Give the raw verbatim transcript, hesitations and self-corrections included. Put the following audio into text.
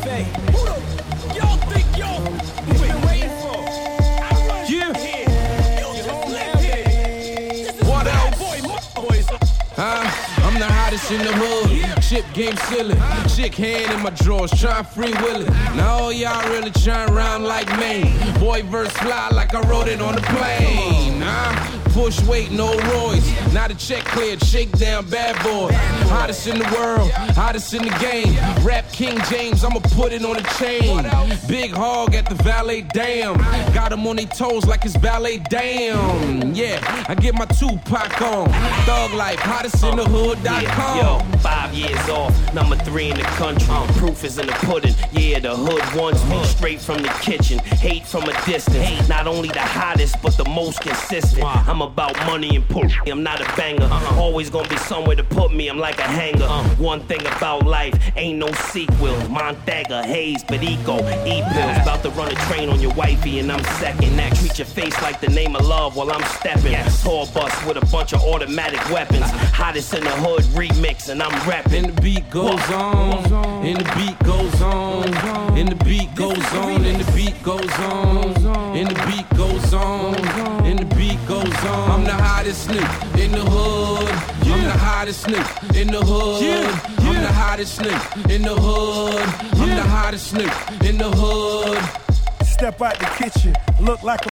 say, who the y'all think y'all been waiting for? I run yeah. here. You just live here. This is what else? Boy, my boys. Huh? I'm the hottest in the hood. Chip game silly. Chick hand in my drawers, trying free will it. Now all y'all really trying rhyme like me. Boy verse fly like I wrote it on the plane. Huh? Push weight, no Royce. Now the check cleared, shake down, bad boy. Hottest in the world, hottest in the game. Rap King James, I'ma put it on the chain. Big hog at the valet, damn. Got him on their toes like it's ballet, damn. Yeah, I get my Tupac on. Thug life, hottest in the hood dot com. Yo, five years off, number three in the country. Proof is in the pudding. Yeah, the hood wants me straight from the kitchen. Hate from a distance. Not only the hottest, but the most consistent. I'm about money and push. I'm not a banger. Always gonna be somewhere to put me. I'm like a hanger. One thing about life, ain't no sequel. Montega, Hayes, Perico, E-pills. About to run a train on your wifey and I'm second. That treat your face like the name of love while I'm stepping. Tour bus with a bunch of automatic weapons. Hottest in the hood remix and I'm rapping. And the beat goes on, and the beat goes on, and the beat goes on, and the beat goes on, and the beat goes on, and the beat goes on. I'm the hottest nigga in the hood. I'm the hottest nigga in the hood. I'm the hottest nigga in the hood. I'm the hottest nigga in the hood. Step out the kitchen, look like a